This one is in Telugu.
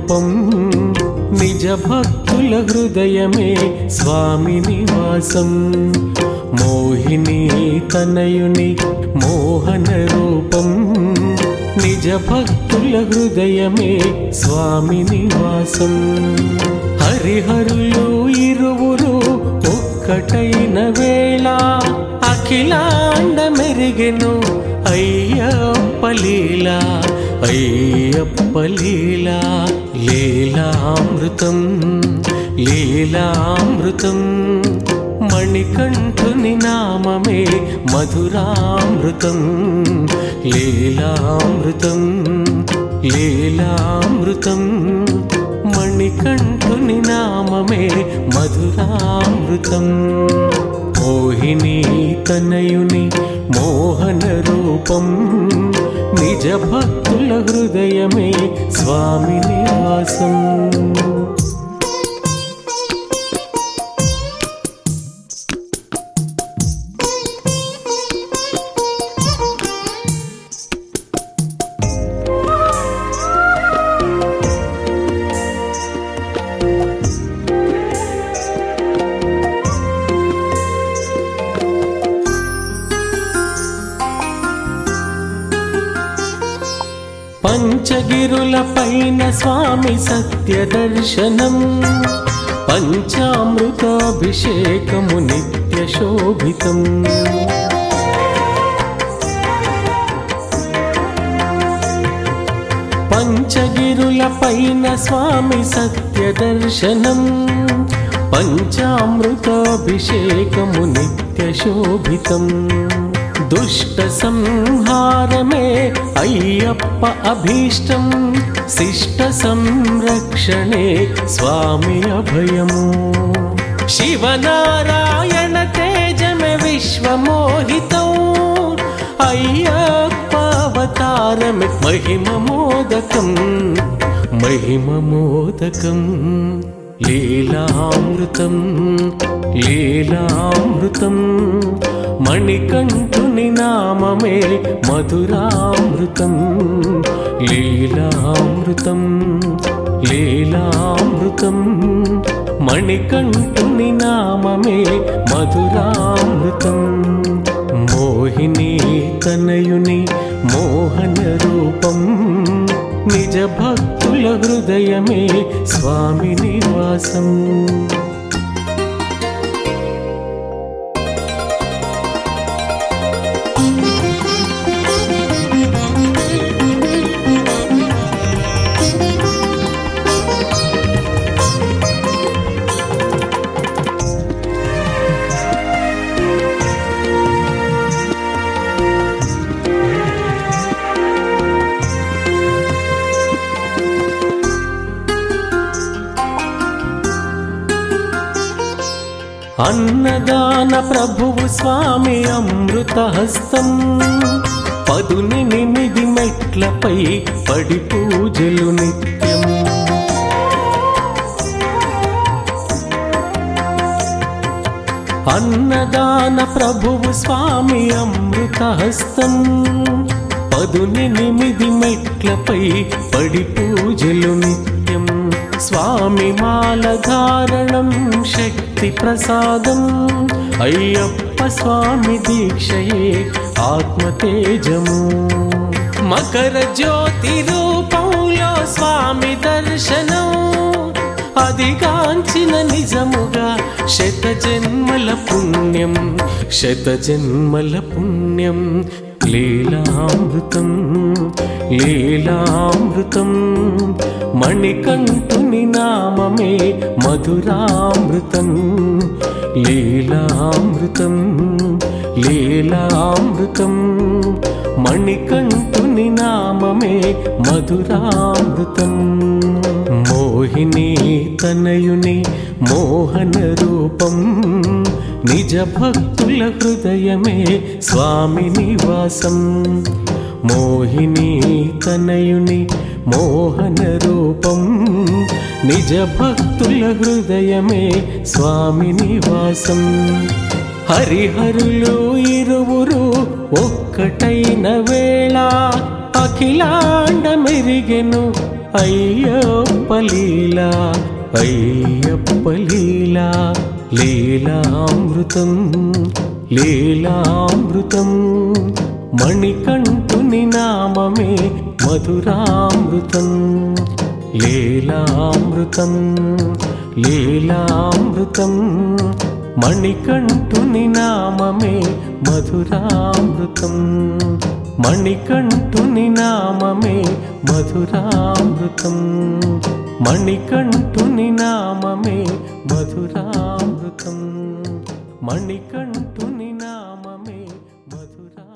రూపం నిజ భక్తుల హృదయమే స్వామి నివాసం మోహిని తనయుని మోహన రూపం నిజ భక్తుల హృదయమే స్వామి నివాసం హరిహరులు ఇరువురు ఒక్కటైన వేళ అఖిలాండ మెరిగెను అయ్యప్ప లీలా అయ్యప్ప లీలా లీలామృతం లీలామృతం మణికంఠుని నామమే మధురామృతం లీలామృతం లీలామృతం మణికంఠుని నామమే మధురామృతం మోహిని తనయుని మోహన రూపం నిజ భక్తుల హృదయమే స్వామి నివాసం పంచగిరుల పైన స్వామి సత్య దర్శనం పంచామృతాభిషేకము నిత్య శోభితం పంచగిరుల పైన స్వామి సత్య దర్శనం పంచామృతాభిషేకము నిత్య శోభితం దుష్ట సంహారమే అయ్యప్ప అభీష్టం శిష్ట సంరక్షణే స్వామి అభయము శివనారాయణ తేజమే విశ్వమోహితం అయ్యప్ప అవతారమే మహిమమోదకం మహిమమోదకం లీలామృతం లీలామృతం మణికంఠుని నామమే మధురామృతం లీలామృతం లీలామృతం మణికంఠుని నామమే మధురామృతం మోహిని తనయుని మోహన రూపం నిజ భక్తుల హృదయమే స్వామి నివాసం అన్నదాన ప్రభువు స్వామి అమృతహస్తం 18 మెట్లపై పడి పూజలు నిత్యం అన్నదాన ప్రభువు స్వామి అమృతహస్తం 18 మెట్లపై పడి పూజలు నిత్యం స్వామి మాల ధారణం శక్తి ప్రసాదం అయ్యప్ప స్వామి దీక్షయే ఆత్మతేజము మకర జ్యోతి రూపంలో స్వామి దర్శనం అదిగాంచిన నిజముగా శత జన్మల పుణ్యం శత జన్మల పుణ్యం లీలామృతం లీలామృతం మణికంఠుని నామమే మధురామృతం లీలామృతం లీలామృతం మణికంఠుని నామమే మధురామృతం మోహిని తనయుని మోహన రూపం నిజ భక్తుల హృదయమే స్వామి నివాసం మోహిని తనయుని మోహన రూపం నిజ భక్తుల హృదయమే స్వామి నివాసం హరిహరులు ఇరువురు ఒక్కటైన వేళ అఖిలాండ మెరిగెను అయ్యప్ప లీలా అయ్యప్ప లీలా లీలామృతం లీలామృతం మణికంఠుని నామమే మధురామృతం లీలామృతం లీలామృతం మణికంఠుని నామమే మధురామృతం మణికంఠుని నామమే మధురామృతం మణికంఠుని నామమే మధురామృతం మణికంఠుని నామమే మధురా